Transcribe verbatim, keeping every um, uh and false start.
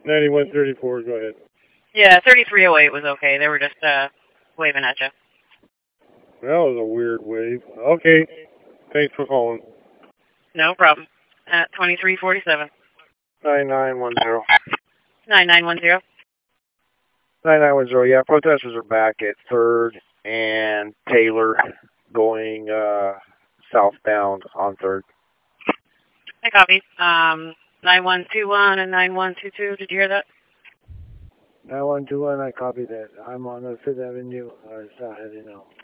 ninety-one thirty-four, go ahead. Yeah, thirty-three oh eight was okay. They were just uh, waving at you. That was a weird wave. Okay. Thanks for calling. No problem. At twenty-three forty-seven. nine nine one zero. nine nine one zero. nine nine one zero, yeah, protesters are back at third and Taylor going uh, southbound on third. I copy. Um, nine one two one and nine one two two. Did you hear that? nine one two one, I copy that. I'm on the Fifth Avenue, uh, south heading out.